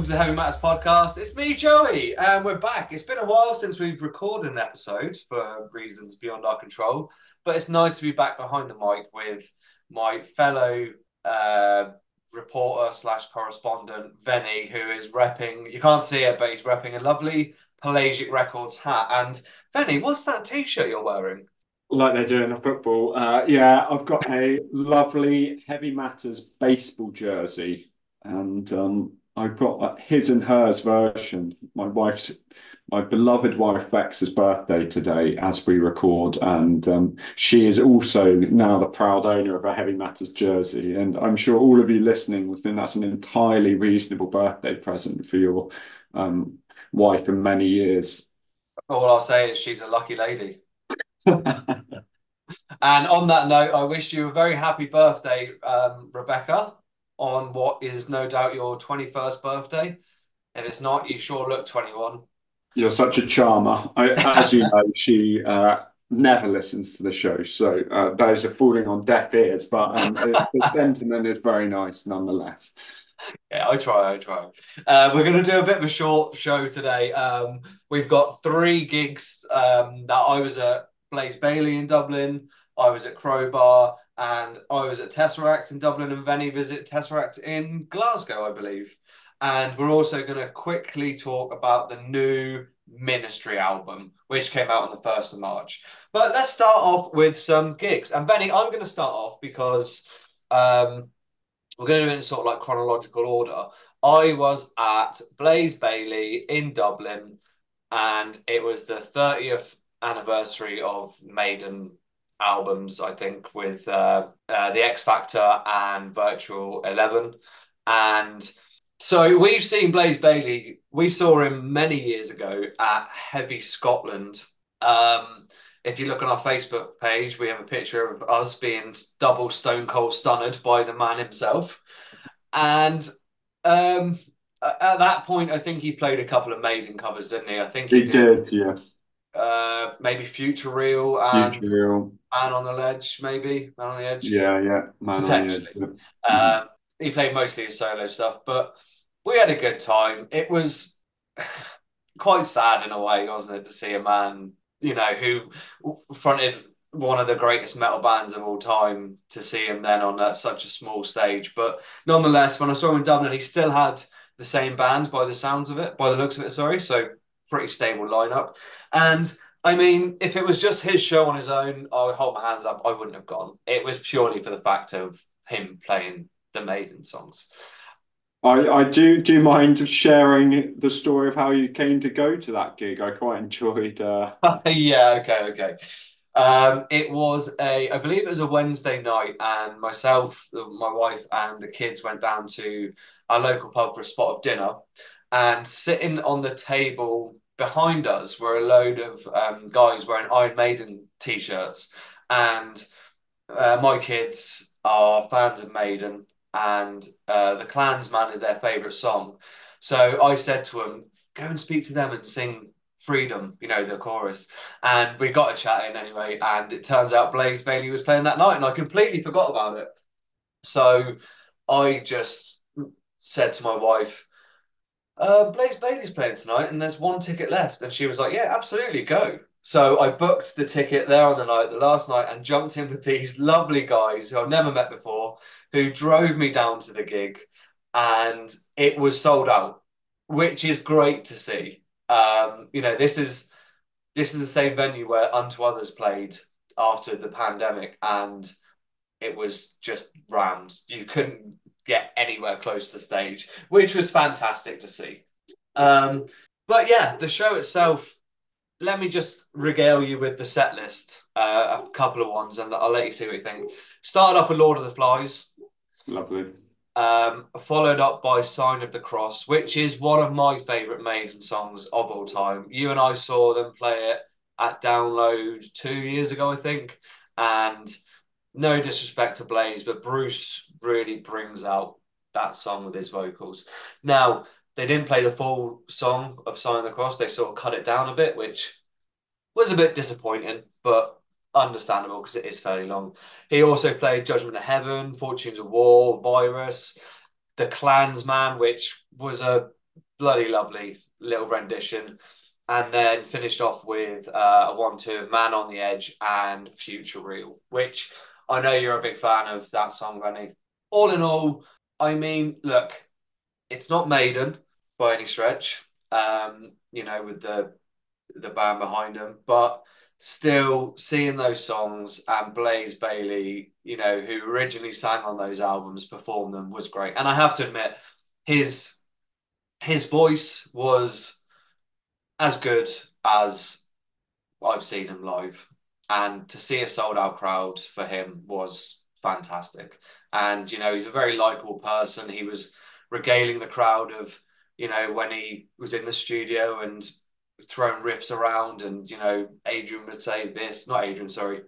to the Heavy Matters podcast. It's me, Joey, and we're back. It's been a while since we've recorded an episode for reasons beyond our control, but it's nice to be back behind the mic with my fellow reporter slash correspondent, Venny, who is repping, you can't see it, but he's repping a lovely Pelagic Records hat. And Venny, what's that t-shirt you're wearing? Like they do in the football. Yeah, I've got a lovely Heavy Matters baseball jersey, and I've got his and hers version. My beloved wife Bex's birthday today as we record, and she is also now the proud owner of a Heavy Matters jersey. And I'm sure all of you listening will think that's an entirely reasonable birthday present for your wife in many years. All I'll say is she's a lucky lady. And on that note, I wish you a very happy birthday, Rebecca, on what is no doubt your 21st birthday. If it's not, you sure look 21. You're such a charmer. As you know, she never listens to the show, so those are falling on deaf ears. But the sentiment is very nice nonetheless. Yeah, I try. We're going to do a bit of a short show today. We've got three gigs that I was at Blaze Bailey in Dublin, I was at Crowbar, and I was at Tesseract in Dublin, and Venny visit Tesseract in Glasgow, I believe. And we're also going to quickly talk about the new Ministry album, which came out on the 1st of March. But let's start off with some gigs. And Venny, I'm going to start off because we're going to do it in sort of like chronological order. I was at Blaze Bailey in Dublin, and it was the 30th anniversary of Maiden albums, I think, with the X Factor and Virtual 11. And so we've seen Blaze Bailey. We saw him many years ago at Heavy Scotland. If you look on our Facebook page, we have a picture of us being double stone cold stunned by the man himself. And at that point, I think he played a couple of Maiden covers, didn't he? I think he He did did, yeah. maybe Future Real and Future Real. Man on the Ledge, maybe Man on the Edge, Yeah. Man on the potentially. edge. Mhm. He played mostly his solo stuff, but we had a good time. It was quite sad in a way, wasn't it, to see a man, who fronted one of the greatest metal bands of all time, to see him then on such a small stage. But nonetheless, when I saw him in Dublin, he still had the same band by the sounds of it, by the looks of it, sorry. So pretty stable lineup. And I mean, if it was just his show on his own, I would hold my hands up, I wouldn't have gone. It was purely for the fact of him playing the Maiden songs. I do mind sharing the story of how you came to go to that gig. I quite enjoyed. Yeah, okay. It was I believe it was a Wednesday night, and myself, my wife, and the kids went down to our local pub for a spot of dinner. And sitting on the table behind us were a load of guys wearing Iron Maiden t-shirts, and my kids are fans of Maiden, and the Klansman is their favourite song. So I said to them, go and speak to them and sing Freedom, the chorus. And we got a chat in anyway, and it turns out Blaze Bailey was playing that night, and I completely forgot about it. So I just said to my wife, Blaze Bailey's playing tonight, and there's one ticket left. And she was like, yeah, absolutely, go. So I booked the ticket there on the last night, and jumped in with these lovely guys who I've never met before, who drove me down to the gig, and it was sold out, which is great to see. This is the same venue where Unto Others played after the pandemic, and it was just rammed. You couldn't get anywhere close to the stage, which was fantastic to see. But yeah, the show itself, let me just regale you with the set list, a couple of ones, and I'll let you see what you think. Started off with Lord of the Flies, Lovely. followed up by Sign of the Cross, which is one of my favourite Maiden songs of all time. You and I saw them play it at Download 2 years ago, I think, and no disrespect to Blaze, but Bruce really brings out that song with his vocals. Now, they didn't play the full song of Sign of the Cross. They sort of cut it down a bit, which was a bit disappointing, but understandable because it is fairly long. He also played Judgment of Heaven, Fortunes of War, Virus, The Klansman, which was a bloody lovely little rendition. And then finished off with a 1-2 of Man on the Edge and Future Real, which I know you're a big fan of that song, Rennie. All in all, I mean, look, it's not Maiden by any stretch, with the band behind them, but still seeing those songs and Blaze Bayley, who originally sang on those albums, perform them was great. And I have to admit, his his voice was as good as I've seen him live. And to see a sold out crowd for him was fantastic. And, he's a very likable person. He was regaling the crowd of, when he was in the studio and throwing riffs around. And, Adrian would say this, not Adrian, sorry.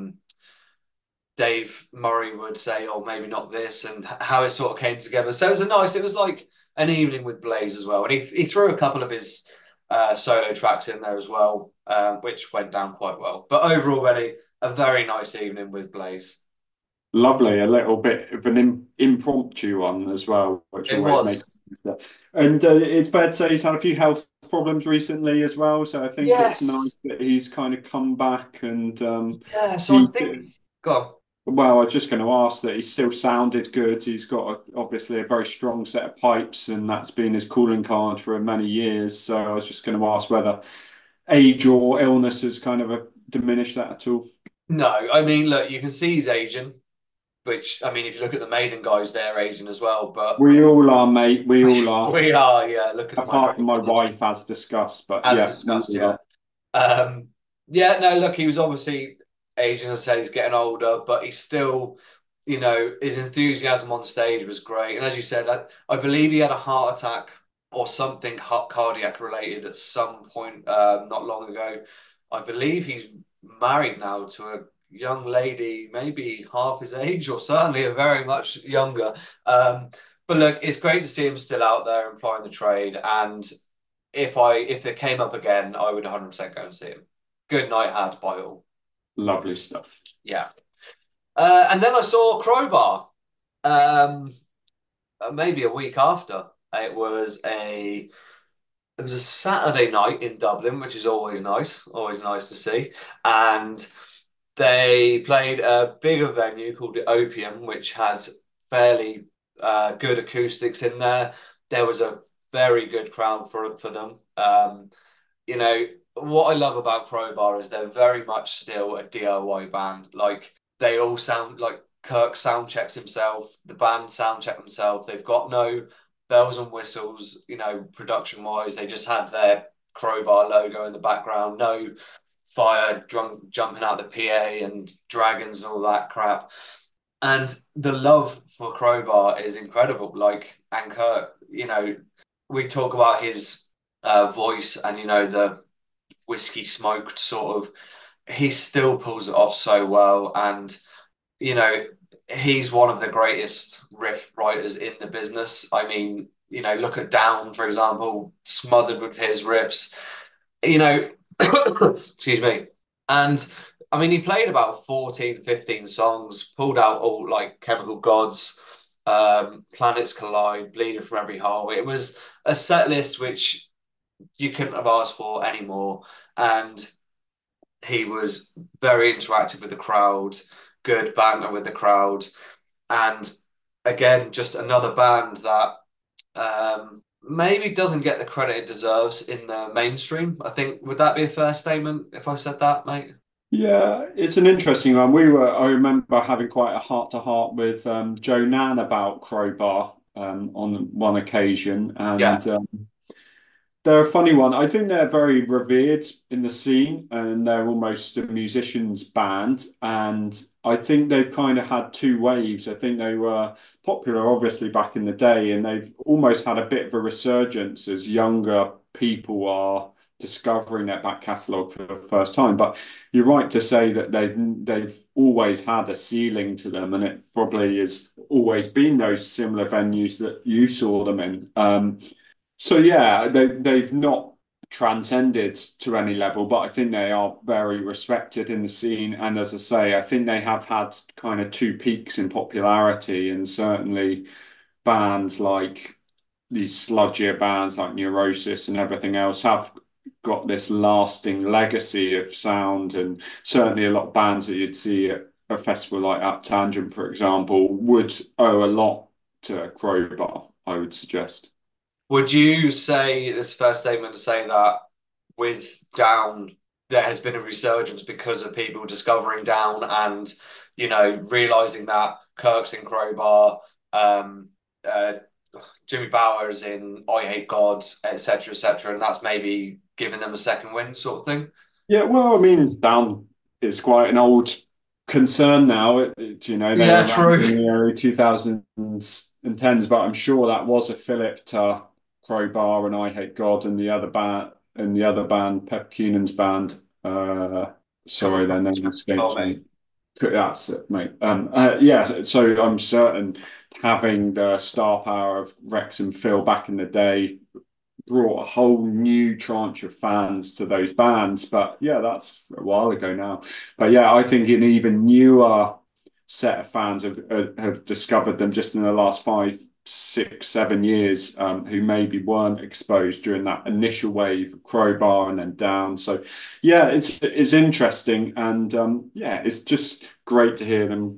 Dave Murray would say, oh, maybe not this, and how it sort of came together. So it was like an evening with Blaze as well. And he threw a couple of his solo tracks in there as well, which went down quite well. But overall, really, a very nice evening with Blaze. Lovely, a little bit of an impromptu one as well, which It always makes was. it. And it's fair to say he's had a few health problems recently as well. So I think it's nice Yes. that he's kind of come back and Yeah. So I he. think, go on. Well, I was just going to ask that he still sounded good. He's got obviously a very strong set of pipes, and that's been his calling card for many years. So I was just going to ask whether age or illness has kind of diminished that at all. No, I mean, look, you can see he's Asian, which, I mean, if you look at the Maiden guys, they're Asian as well. But We all are, mate. We all are. we are, yeah, looking at my Apart from my grandfather, wife, as discussed. But as yeah, we discussed, all yeah. are. Yeah, no, look, he was obviously aging, as I said, he's getting older, but he's still, his enthusiasm on stage was great. And as you said, I believe he had a heart attack or something cardiac related at some point not long ago. I believe he's married now to a young lady, maybe half his age, or certainly a very much younger. Um, but look, it's great to see him still out there employing the trade. And if it came up again, I would 100% go and see him. Good night had by all. Lovely stuff. Yeah. And then I saw Crowbar. Um, Maybe a week after. It was a Saturday night in Dublin, which is always nice to see. And they played a bigger venue called the Opium, which had fairly good acoustics in there. There was a very good crowd for them. You know, what I love about Crowbar is they're very much still a DIY band. Like they all sound like Kirk sound checks himself, the band sound check themselves. They've got no bells and whistles, production wise. They just had their Crowbar logo in the background, no fire drunk jumping out the PA and dragons and all that crap. And the love for Crowbar is incredible. Like, and Kirk, we talk about his voice and the whiskey smoked sort of. He still pulls it off so well, and you know he's one of the greatest riff writers in the business. I mean, look at Down for example, smothered with his riffs. You know, excuse me, and I mean he played about 14, 15 songs, pulled out all like Chemical Gods, Planets Collide, Bleeding from Every Hole. It was a set list which you couldn't have asked for anymore. And he was very interactive with the crowd, good banter with the crowd. And again, just another band that maybe doesn't get the credit it deserves in the mainstream. I think, would that be a fair statement if I said that, mate? Yeah, it's an interesting one. I remember having quite a heart to heart with Joe Nan about Crowbar on one occasion, Yeah. and they're a funny one. I think they're very revered in the scene and they're almost a musician's band. And I think they've kind of had two waves. I think they were popular, obviously, back in the day, and they've almost had a bit of a resurgence as younger people are discovering their back catalogue for the first time. But you're right to say that they've always had a ceiling to them, and it probably has always been those similar venues that you saw them in. So yeah, they've not transcended to any level, but I think they are very respected in the scene. And as I say, I think they have had kind of two peaks in popularity, and certainly bands like these sludgier bands like Neurosis and everything else have got this lasting legacy of sound, and certainly a lot of bands that you'd see at a festival like Up Tangent, for example, would owe a lot to Crowbar, I would suggest. Would you say this first statement to say that with Down, there has been a resurgence because of people discovering Down and, realizing that Kirk's in Crowbar, um, uh, Jimmy Bauer's in I Hate God, etc., and that's maybe giving them a second win sort of thing? Yeah, well, I mean, Down is quite an old concern now. They Yeah, were around true. in the early 2010s, but I'm sure that was a fillip to Crowbar and I Hate God and the other band, Pep Keenan's band. Sorry, their name Oh, escapes me. mate. That's it, mate. Yeah, so I'm certain having the star power of Rex and Phil back in the day brought a whole new tranche of fans to those bands. But yeah, that's a while ago now. But yeah, I think an even newer set of fans have discovered them just in the last 5, 6, 7 years, who maybe weren't exposed during that initial wave of Crowbar and then Down. So yeah, it's interesting, and yeah, it's just great to hear them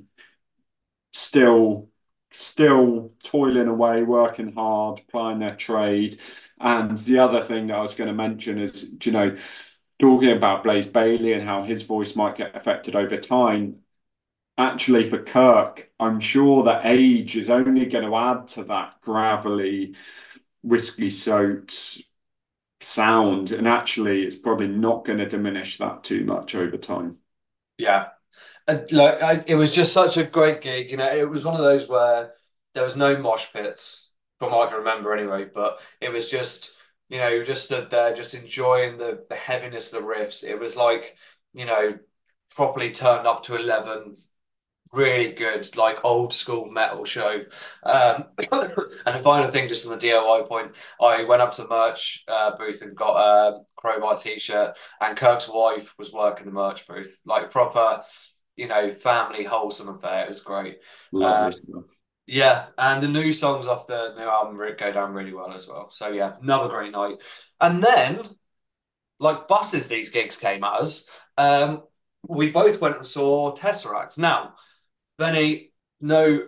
still toiling away, working hard, plying their trade. And the other thing that I was going to mention is, talking about Blaze Bayley and how his voice might get affected over time. Actually, for Kirk, I'm sure that age is only going to add to that gravelly, whiskey soaked sound. And actually, it's probably not going to diminish that too much over time. Yeah. Look, it was just such a great gig. It was one of those where there was no mosh pits, from what I can remember anyway. But it was just, you just stood there, just enjoying the heaviness of the riffs. It was like, you know, properly turned up to 11, really good, like old school metal show. And the final thing, just on the DIY point, I went up to the merch booth and got a Crowbar t-shirt, and Kirk's wife was working the merch booth, like proper, family wholesome affair. It was great. Lovely stuff. Yeah, and the new songs off the new album go down really well as well. So yeah, another great night. And then, like buses, these gigs came at us. Um, we both went and saw Tesseract. Now, Benny, no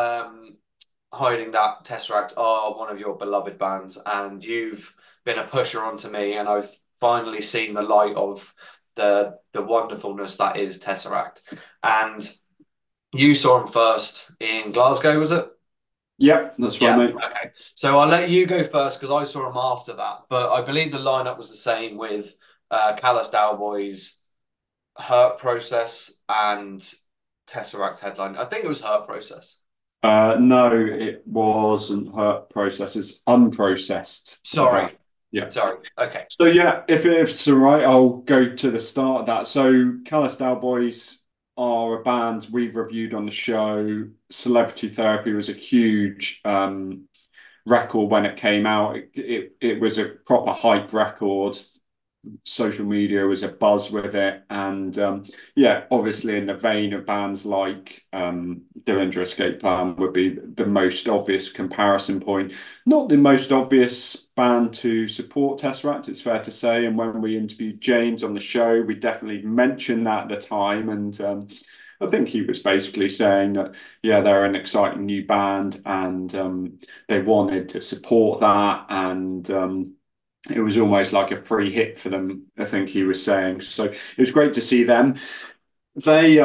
hiding that Tesseract are one of your beloved bands, and you've been a pusher onto me, and I've finally seen the light of the wonderfulness that is Tesseract. And you saw them first in Glasgow, was it? Yep, that's right, Yeah. mate. Okay. So I'll let you go first because I saw them after that. But I believe the lineup was the same with Callous Cowboys, Hurt Process, and Tesseract headline. I think it was Hurt Process. No, it wasn't her process. It's unprocessed. Sorry. Yeah. Sorry. Okay. So yeah, if it's all right, I'll go to the start of that. So Callous Boys are a band we've reviewed on the show. Celebrity Therapy was a huge record when it came out. It was a proper hype record. Social media was a buzz with it, and yeah, obviously in the vein of bands like Dillinger Escape Plan would be the most obvious comparison point. Not the most obvious band to support Tesseract, it's fair to say. And when we interviewed James on the show, we definitely mentioned that at the time, and I think he was basically saying that, yeah, they're an exciting new band, and they wanted to support that, and it was almost like a free hit for them, I think he was saying. So it was great to see them. They,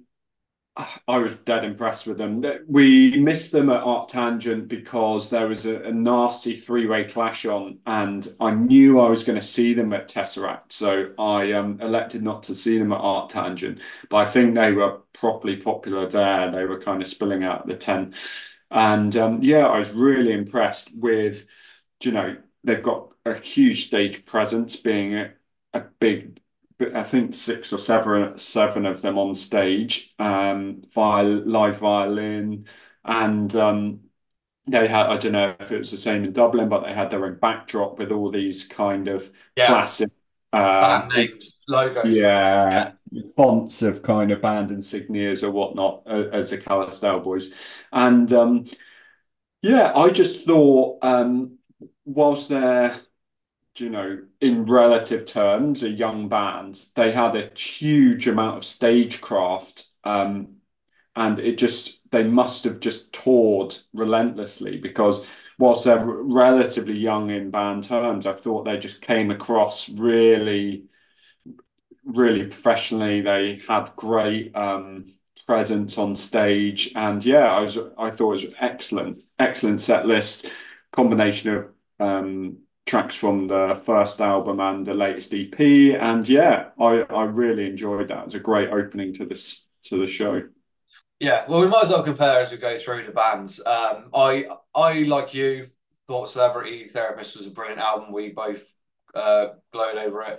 I was dead impressed with them. We missed them at Art Tangent because there was a nasty three-way clash on, and I knew I was going to see them at Tesseract. So I elected not to see them at Art Tangent. But I think they were properly popular there. They were kind of spilling out the tent. And yeah, I was really impressed with, they've got a huge stage presence, being a big, I think 6 or 7 of them on stage, live violin, and they had, I don't know if it was the same in Dublin, but they had their own backdrop with all these kind of Yeah. classic, Band names, logos. yeah, Yeah. fonts of kind of band insignias or whatnot, as the Callous Boys, and Yeah, I just thought, whilst they're, in relative terms, a young band, they had a huge amount of stagecraft, and they must have just toured relentlessly because whilst they're relatively young in band terms, I thought they just came across really, really professionally. They had great presence on stage, and yeah, I thought it was excellent set list, combination of tracks from the first album and the latest EP, and yeah, I really enjoyed that. It was a great opening to the show. Yeah, well, we might as well compare as we go through the bands. I like you thought Celebrity Therapist was a brilliant album. We both glowed over it.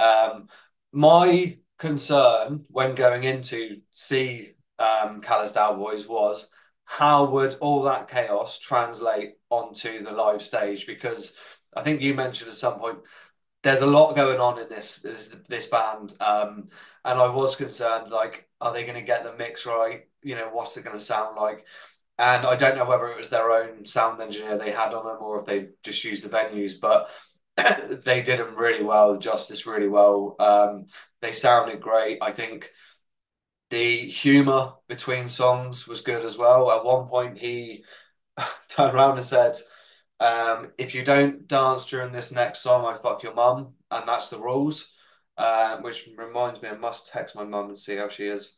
My concern when going into see Callous Cowboys was how would all that chaos translate onto the live stage? Because I think you mentioned at some point there's a lot going on in this band, and I was concerned like, are they going to get the mix right? What's it going to sound like? And I don't know whether it was their own sound engineer they had on them or if they just used the venues, but they did them really well, justice really well. They sounded great. I think the humor between songs was good as well. At one point, he turned around and said, if you don't dance during this next song, I fuck your mum, and that's the rules. Which reminds me, I must text my mum and see how she is.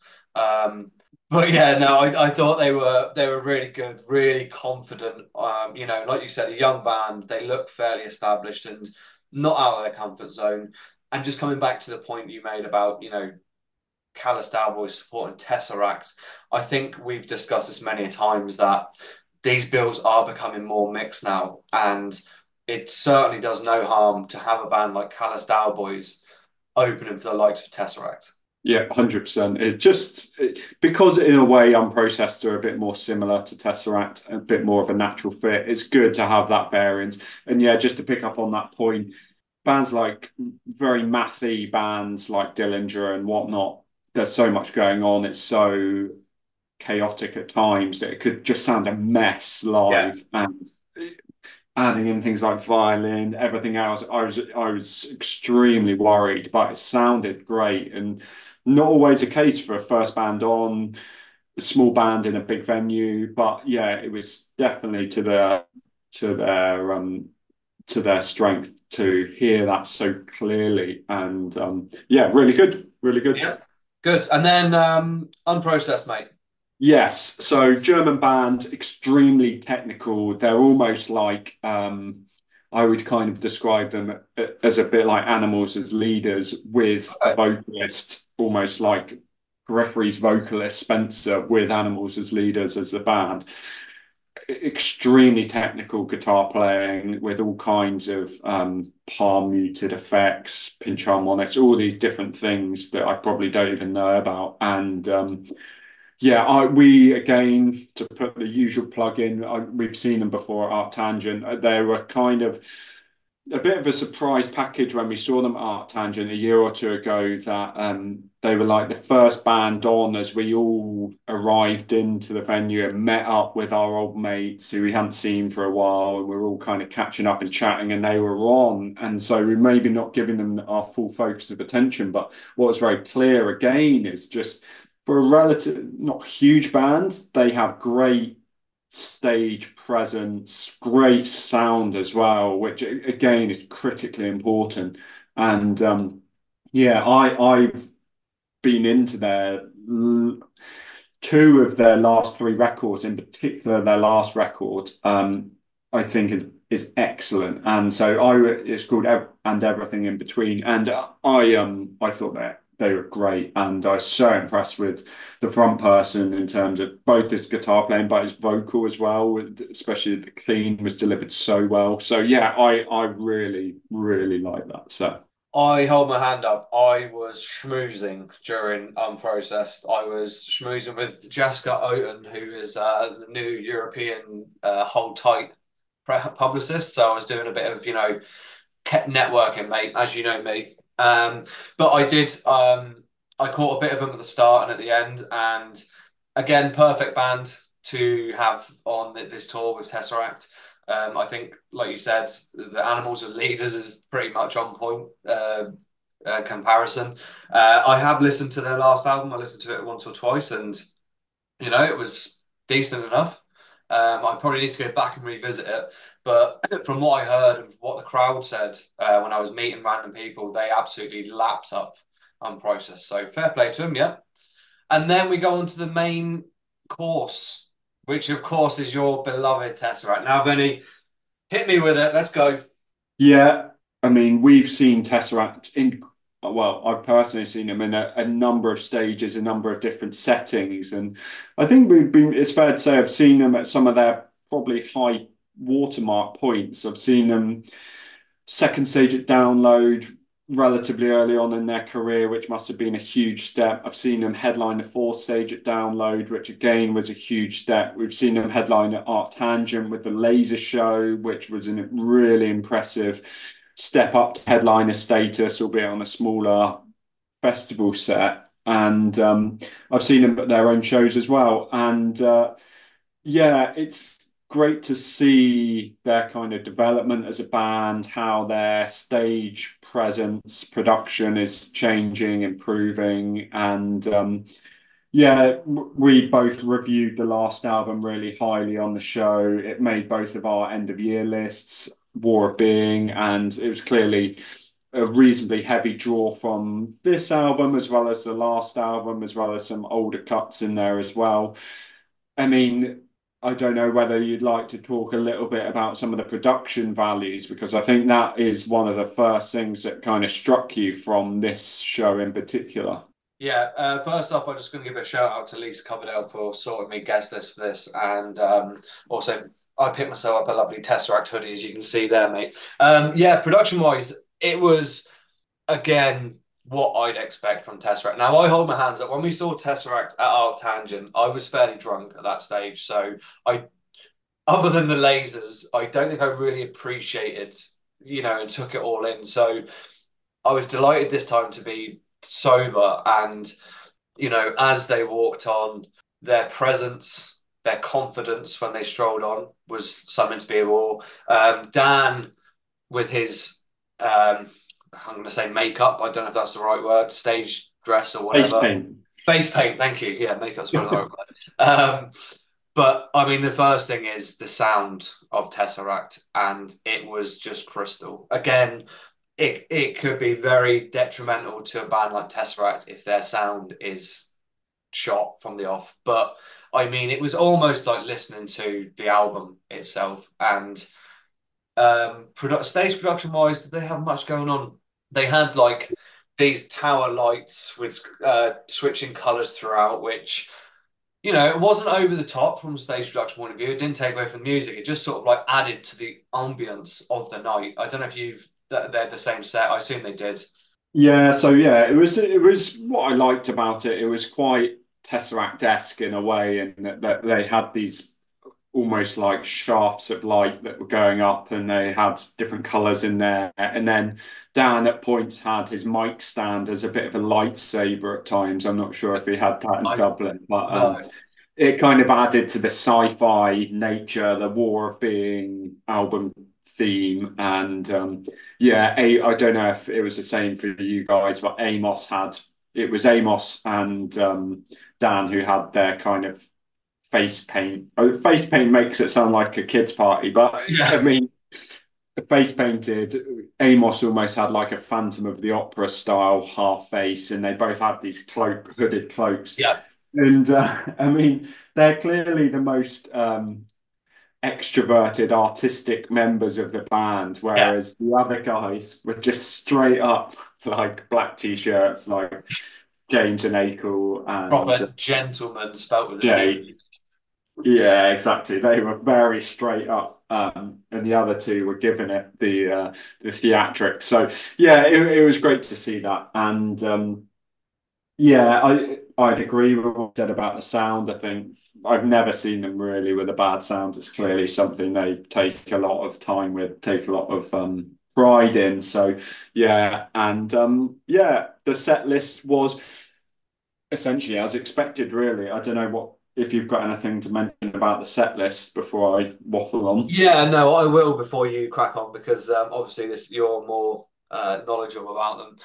But yeah, no, I thought they were really good, really confident. Like you said, a young band. They look fairly established and not out of their comfort zone. And just coming back to the point you made about Callous Cowboys supporting Tesseract, I think we've discussed this many times that these bills are becoming more mixed now, and it certainly does no harm to have a band like Callous Cowboys opening for the likes of Tesseract. Yeah, 100%. Because in a way, Unprocessed are a bit more similar to Tesseract, a bit more of a natural fit. It's good to have that variance. And yeah, just to pick up on that point, bands like very mathy bands like Dillinger and whatnot, there's so much going on. It's so chaotic at times that it could just sound a mess Yeah. live. And adding in things like violin, everything else, I was extremely worried, but it sounded great and not always the case for a first band on a small band in a big venue. But yeah, it was definitely to their to their strength to hear that so clearly. And yeah, really good, really good. Yeah. Good. And then Unprocessed, mate. Yes, so German band, extremely technical. They're almost like I would kind of describe them as a bit like animals as leaders with a Okay. vocalist, almost like referee's vocalist Spencer with animals as leaders as the band. Extremely technical guitar playing with all kinds of palm muted effects, pinch harmonics, all these different things that I probably don't even know about. And yeah, we again to put the usual plug in. We've seen them before at Arctangent. They were kind of a bit of a surprise package when we saw them at Arctangent a year or two ago. That they were like the first band on as we all arrived into the venue and met up with our old mates who we hadn't seen for a while, and we were all kind of catching up and chatting, and they were on. And so we maybe not giving them our full focus of attention, but what was very clear again is just for a relative, not huge band, they have great stage presence, great sound as well, which again is critically important. And yeah, I've been into two of their last three records, in particular their last record. I think is excellent, and so it's called And Everything in Between, and I thought that they were great, and I was so impressed with the front person in terms of both his guitar playing, but his vocal as well, especially the clean was delivered so well. So yeah, I really like that. So I hold my hand up. I was schmoozing during Unprocessed. I was schmoozing with Jessica Oaten, who is the new European Hold Tight publicist. So I was doing a bit of, kept networking, mate, as you know me. But I caught a bit of them at the start and at the end. And again, perfect band to have on this tour with Tesseract. I think, like you said, the Animals and Leaders is pretty much on point comparison. I have listened to their last album. I listened to it once or twice, and it was decent enough. I probably need to go back and revisit it. But from what I heard and what the crowd said when I was meeting random people, they absolutely lapped up Unprocessed. So fair play to them, yeah. And then we go on to the main course, which of course is your beloved Tesseract. Now, Vinny, hit me with it. Let's go. Yeah, I mean, we've seen Tesseract in, well, I've personally seen them in a number of stages, a number of different settings. And I think it's fair to say I've seen them at some of their probably high watermark points. I've seen them second stage at Download relatively early on in their career, which must have been a huge step. I've seen them headline the fourth stage at Download, which again was a huge step. We've seen them headline at Arctangent with the Laser Show, which was a really impressive step up to headliner status, albeit on a smaller festival set. And I've seen them at their own shows as well. And yeah, it's great to see their kind of development as a band, how their stage presence, production is changing, improving, and yeah, we both reviewed the last album really highly on the show. It made both of our end of year lists, War of Being, and it was clearly a reasonably heavy draw from this album as well as the last album, as well as some older cuts in there as well. I mean, I don't know whether you'd like to talk a little bit about some of the production values, because I think that is one of the first things that kind of struck you from this show in particular. Yeah, first off, I'm just going to give a shout out to Lisa Coverdale for sorting me guest list for this. And also, I picked myself up a lovely Tesseract hoodie, as you can see there, mate. Yeah, production wise, it was, again, what I'd expect from Tesseract. Now, I hold my hands up. When we saw Tesseract at Arctangent, I was fairly drunk at that stage. So, other than the lasers, I don't think I really appreciated, and took it all in. So, I was delighted this time to be sober, and as they walked on, their presence, their confidence when they strolled on was something to be aware. Dan with his I'm going to say makeup, I don't know if that's the right word, stage dress or Face whatever. paint. Face paint, thank you. Yeah, makeup's probably the right word. But I mean, the first thing is the sound of Tesseract, and it was just crystal. Again, it could be very detrimental to a band like Tesseract if their sound is shot from the off. But I mean, it was almost like listening to the album itself. And stage production wise, did they have much going on? They had like these tower lights with switching colors throughout, which it wasn't over the top from a stage production point of view. It didn't take away from the music. It just sort of like added to the ambience of the night. I don't know if they're the same set. I assume they did. Yeah, so yeah, it was what I liked about it. It was quite Tesseract-esque in a way, and that they had these almost like shafts of light that were going up, and they had different colors in there. And then Dan at points had his mic stand as a bit of a lightsaber at times. I'm not sure if he had that in I Dublin, but no. it kind of added to the sci-fi nature, the War of Being album theme. And yeah, I don't know if it was the same for you guys, but it was Amos and Dan who had their kind of face paint. Oh, face paint makes it sound like a kids' party, but I Yeah. mean, the face painted Amos almost had like a Phantom of the Opera style half face, and they both had these hooded cloaks. Yeah. And I mean, they're clearly the most extroverted, artistic members of the band, Yeah. whereas the other guys were just straight up like black t-shirts, like James and Akel and Proper gentleman spelt with a Jay. D. Yeah, exactly. They were very straight up, and the other two were giving it the theatrics. So yeah, it was great to see that, and yeah, I'd agree with what you said about the sound. I think I've never seen them really with a bad sound. It's clearly something they take a lot of time with, take a lot of pride in. So yeah, and yeah, the set list was essentially as expected, really. I don't know what if you've got anything to mention about the set list before I waffle on. Yeah, no, I will before you crack on because obviously this you're more knowledgeable about them.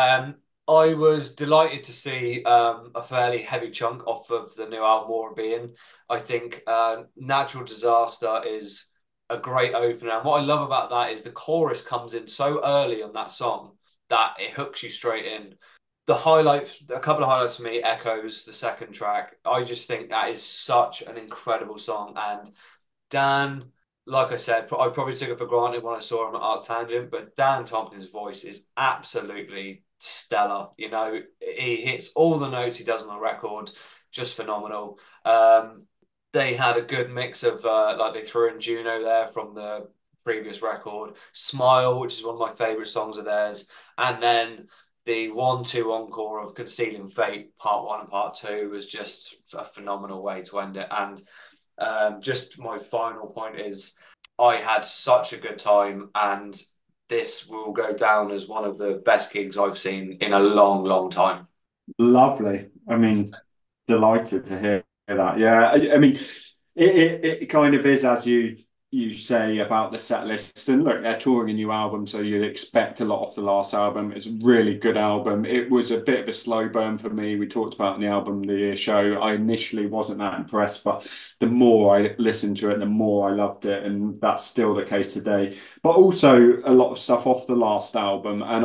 I was delighted to see a fairly heavy chunk off of the new album War of Being. I think Natural Disaster is a great opener, and what I love about that is the chorus comes in so early on that song that it hooks you straight in. The highlight, a couple of highlights for me, Echoes, the second track. I just think that is such an incredible song, and Dan, like I said, I probably took it for granted when I saw him at Arctangent, but Dan Tompkins' voice is absolutely stellar. You know, he hits all the notes he does on the record, just phenomenal. They had a good mix of like they threw in Juno there from the previous record, Smile, which is one of my favorite songs of theirs, and then the 1-2 encore of Concealing Fate, part one and part two, was just a phenomenal way to end it. And just my final point is I had such a good time, and this will go down as one of the best gigs I've seen in a long, long time. Lovely. I mean, delighted to hear that. Yeah, I mean, it kind of is as you say about the set list. And look, they're touring a new album, so you'd expect a lot off the last album. It's a really good album. It was a bit of a slow burn for me. We talked about in the album the year show. I initially wasn't that impressed, but the more I listened to it, the more I loved it, and that's still the case today. But also a lot of stuff off the last album, and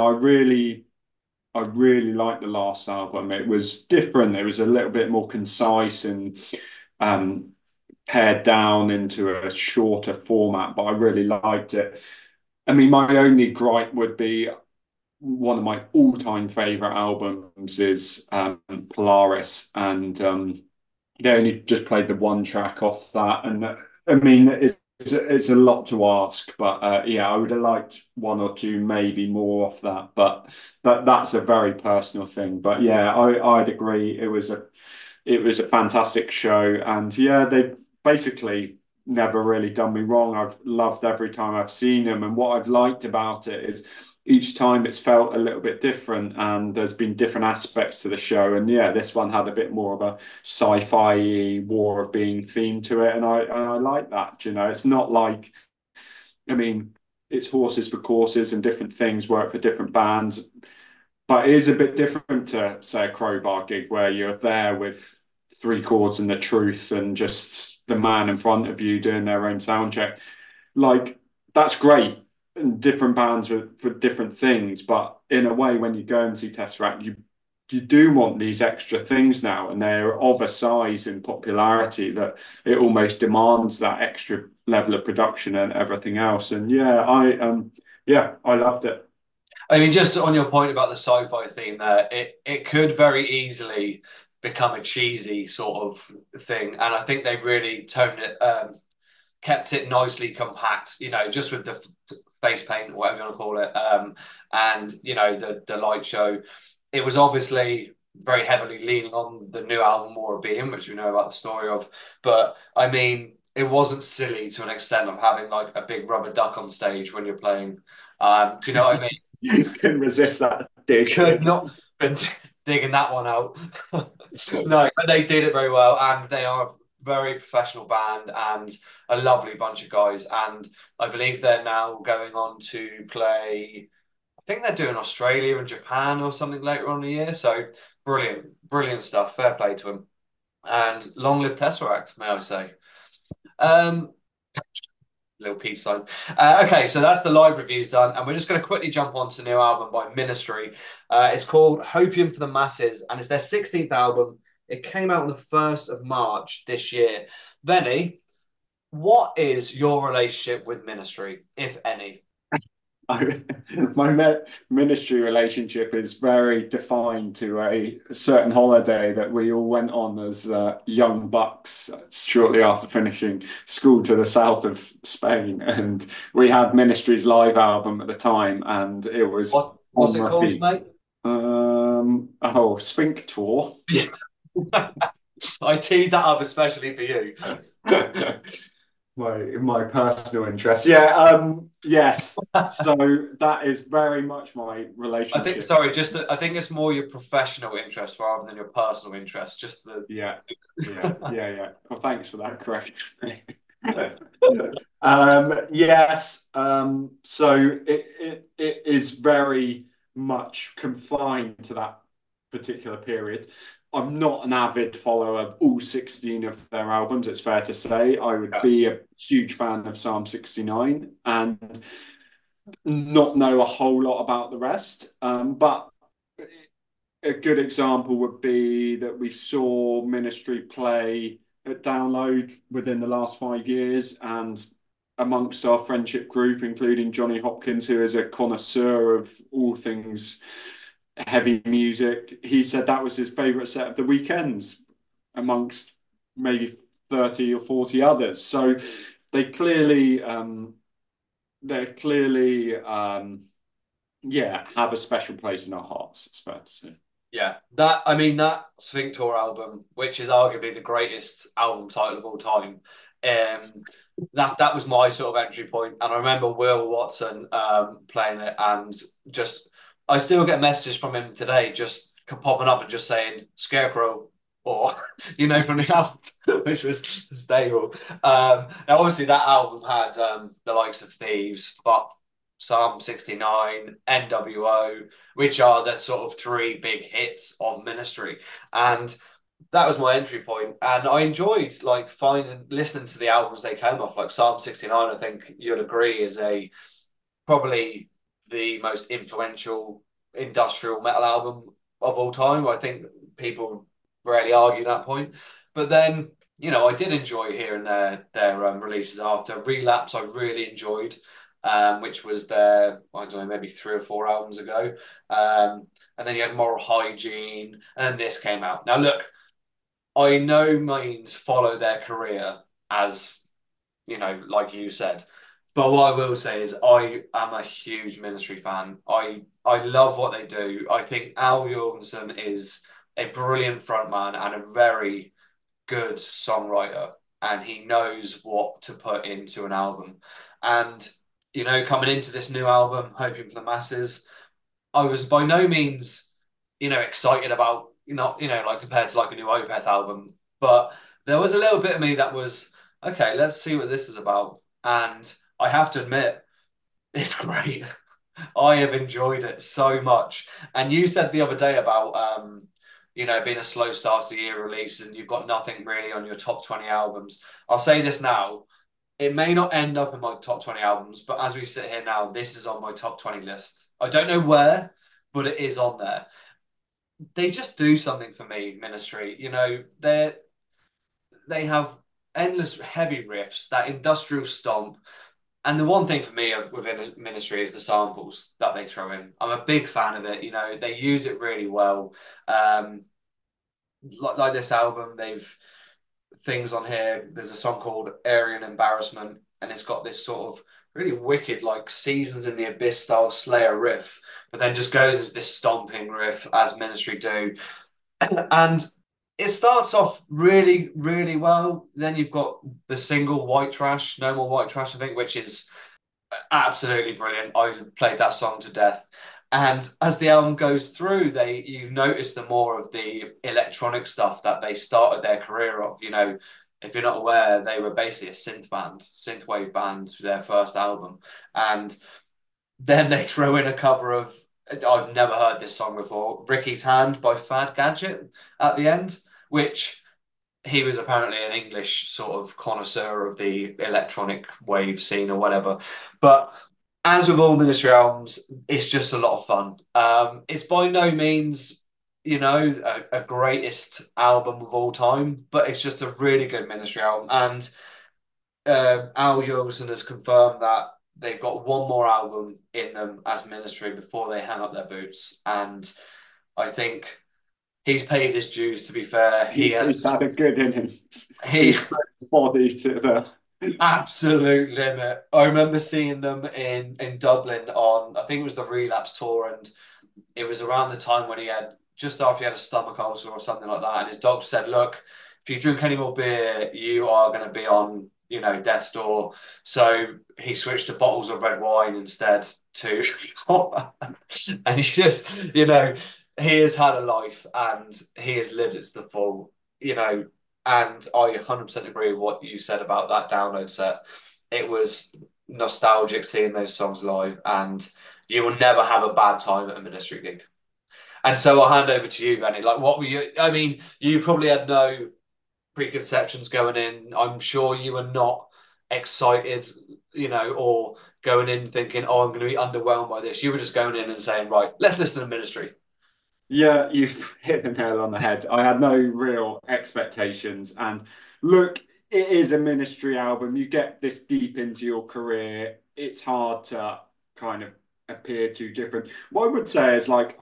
I really liked the last album. It was different. It was a little bit more concise and um, pared down into a shorter format, but I really liked it. I mean, my only gripe would be one of my all-time favorite albums is Polaris, and they only just played the one track off that, and I mean, it's a lot to ask, but yeah, I would have liked one or two, maybe more off that, but that's a very personal thing. But yeah, I'd agree. It was a fantastic show, and yeah, they basically never really done me wrong. I've loved every time I've seen them, and what I've liked about it is each time it's felt a little bit different, and there's been different aspects to the show. And yeah, this one had a bit more of a sci-fi War of Being theme to it, and I like that. You know, it's not like, I mean, it's horses for courses and different things work for different bands, but it is a bit different to say a Crowbar gig where you're there with three chords and the truth and just the man in front of you doing their own sound check. Like, that's great. And different bands for different things, but in a way, when you go and see Tesseract, you do want these extra things now, and they're of a size and popularity that it almost demands that extra level of production and everything else. And yeah, I loved it. I mean, just on your point about the sci-fi theme there, it could very easily become a cheesy sort of thing, and I think they really toned it, kept it nicely compact. You know, just with the face paint, whatever you want to call it, and you know the light show. It was obviously very heavily leaning on the new album More Being, which we know about the story of. But I mean, it wasn't silly to an extent of having like a big rubber duck on stage when you're playing. Do you know what I mean? You couldn't resist that dig. Could not been digging that one out. No, but they did it very well, and they are a very professional band and a lovely bunch of guys. And I believe they're now going on to play. I think they're doing Australia and Japan or something later on in the year. So brilliant, brilliant stuff. Fair play to them, and long live Tesseract, may I say. Um, Little peace sign. Okay, so that's the live reviews done, and we're just going to quickly jump onto the new album by Ministry. It's called Hopium for the Masses, and it's their 16th album. It came out on the 1st of March this year. Venny, what is your relationship with Ministry, if any? My ministry relationship is very defined to a certain holiday that we all went on as young bucks shortly after finishing school to the south of Spain, and we had Ministry's live album at the time, and it was What's it called, mate? Sphincter. I teed that up especially for you. my personal interest. Yeah, yes. So that is very much my I think, relationship. sorry, I think it's more your professional interest rather than your personal interest. Just the. Yeah, yeah. Well, thanks for that correction. Yes. So it is very much confined to that particular period. I'm not an avid follower of all 16 of their albums, it's fair to say. I would Yeah, be a huge fan of Psalm 69 and not know a whole lot about the rest. But a good example would be that we saw Ministry play at Download within the last 5 years, and amongst our friendship group, including Johnny Hopkins, who is a connoisseur of all things heavy music, he said that was his favourite set of the weekends amongst maybe 30 or 40 others. So they clearly yeah, have a special place in our hearts, it's fair to say. yeah. That I mean that Sphincter album, which is arguably the greatest album title of all time. Um, that was my sort of entry point, and I remember Will Watson playing it, and just I still get messages from him today, just popping up and just saying Scarecrow or from the album, which was stable. Now obviously that album had the likes of Thieves, but Psalm 69, NWO, which are the sort of three big hits of Ministry. And that was my entry point. And I enjoyed like listening to the albums they came off, like Psalm 69, I think you'd agree is a probably the most influential industrial metal album of all time. I think people rarely argue that point. But then, I did enjoy hearing their releases after. Relapse, I really enjoyed, which was their, I don't know, maybe 3 or 4 albums ago. And then you had Moral Hygiene, and this came out. Now, look, I no means follow their career as, like you said. But what I will say is I am a huge Ministry fan. I love what they do. I think Al Jorgensen is a brilliant frontman and a very good songwriter, and he knows what to put into an album. And coming into this new album, Hoping for the Masses, I was by no means, excited about, like compared to like a new Opeth album, but there was a little bit of me that was, okay, let's see what this is about. And I have to admit, it's great. I have enjoyed it so much. And you said the other day about, being a slow start to the year release and you've got nothing really on your top 20 albums. I'll say this now. It may not end up in my top 20 albums, but as we sit here now, this is on my top 20 list. I don't know where, but it is on there. They just do something for me, Ministry. They have endless heavy riffs, that industrial stomp. And the one thing for me within Ministry is the samples that they throw in. I'm a big fan of it. They use it really well. Like this album, they've things on here. There's a song called Aryan Embarrassment, and it's got this sort of really wicked, like Seasons in the Abyss style Slayer riff, but then just goes into this stomping riff as Ministry do. And it starts off really, really well. Then you've got the single White Trash, No More White Trash, I think, which is absolutely brilliant. I played that song to death. And as the album goes through, you notice the more of the electronic stuff that they started their career of. If you're not aware, they were basically a synthwave band for their first album. And then they throw in a cover of, I've never heard this song before, Ricky's Hand by Fad Gadget at the end, which he was apparently an English sort of connoisseur of the electronic wave scene or whatever. But as with all Ministry albums, it's just a lot of fun. It's by no means, a greatest album of all time, but it's just a really good Ministry album. And Al Jolson has confirmed that they've got one more album in them as Ministry before they hang up their boots. And I think he's paid his dues, to be fair. He's had a good innings. He He's put his body to the absolute limit. I remember seeing them in Dublin on, I think it was the Relapse tour, and it was around the time when he had just after he had a stomach ulcer or something like that, and his doctor said, "Look, if you drink any more beer, you are going to be on death's door. So he switched to bottles of red wine instead to, and he has had a life and he has lived it to the full, and I 100% agree with what you said about that download set. It was nostalgic seeing those songs live, and you will never have a bad time at a Ministry gig. And so I'll hand over to you, Benny. Like, what were you? I mean, you probably had no preconceptions going in. I'm sure you were not excited, or going in thinking, "Oh, I'm going to be underwhelmed by this." You were just going in and saying, "Right, let's listen to Ministry." Yeah, you've hit the nail on the head. I had no real expectations. And look, it is a Ministry album. You get this deep into your career, it's hard to kind of appear too different. What I would say is like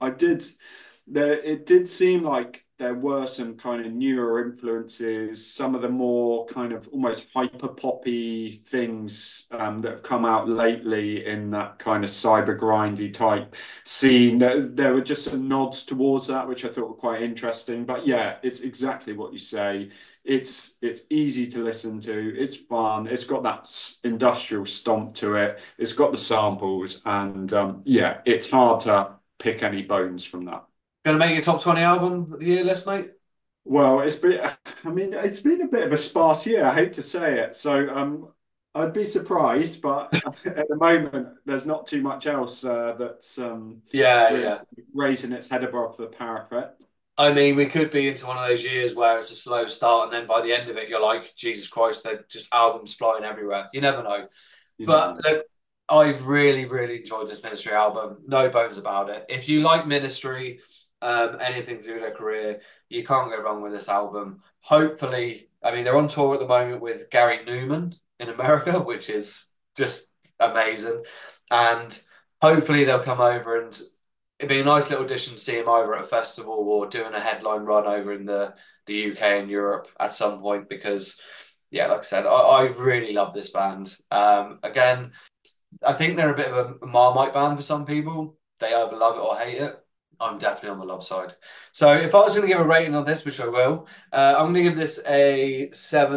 it did seem like there were some kind of newer influences, some of the more kind of almost hyper poppy things that have come out lately in that kind of cyber grindy type scene. There were just some nods towards that, which I thought were quite interesting. But yeah, it's exactly what you say. It's easy to listen to. It's fun. It's got that industrial stomp to it. It's got the samples, and yeah, it's hard to pick any bones from that. Going to make your top 20 album of the year list, mate? Well, I mean, it's been a bit of a sparse year. I hate to say it. So, I'd be surprised, but at the moment, there's not too much else that's Yeah, really yeah. raising its head above the parapet. I mean, we could be into one of those years where it's a slow start, and then by the end of it, you're like, Jesus Christ, they're just albums flying everywhere. You never know. You never But know. look, I've really, really enjoyed this Ministry album. No bones about it. If you like Ministry, anything through their career, you can't go wrong with this album. Hopefully, I mean, they're on tour at the moment with Gary Newman in America, which is just amazing. And hopefully they'll come over, and it'd be a nice little addition to see him over at a festival or doing a headline run over in the UK and Europe at some point, because yeah, like I said, I really love this band. Again, I think they're a bit of a Marmite band for some people. They either love it or hate it. I'm definitely on the love side. So if I was going to give a rating on this, which I will, I'm going to give this a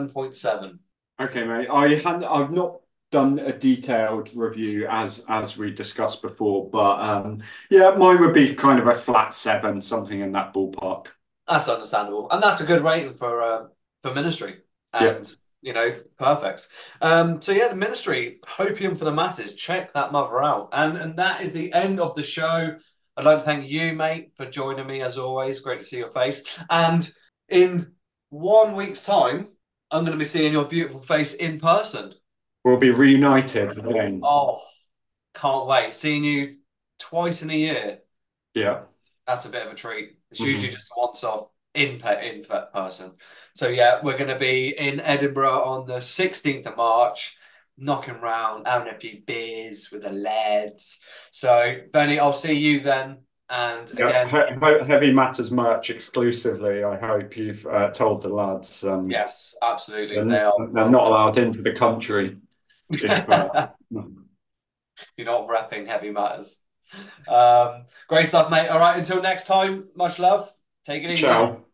7.7. Okay, mate. I've not done a detailed review as we discussed before, but yeah, mine would be kind of a flat seven, something in that ballpark. That's understandable, and that's a good rating for Ministry. Yeah. And perfect. So yeah, the Ministry, Hopium for the Masses. Check that mother out. And that is the end of the show. I'd like to thank you, mate, for joining me as always. Great to see your face. And in 1 week's time, I'm going to be seeing your beautiful face in person. We'll be reunited again. Oh, can't wait. Seeing you twice in a year. Yeah. That's a bit of a treat. It's usually Mhm. just once off in person. So yeah, we're going to be in Edinburgh on the 16th of March, knocking round, having a few beers with the lads. So Benny, I'll see you then. And Yeah, again, Heavy Matters merch exclusively. I hope you've told the lads. yes, absolutely. They are They're not welcome. allowed into the country if. You're not repping Heavy Matters. Great stuff, mate. All right, until next time, much love. Take it easy. Ciao.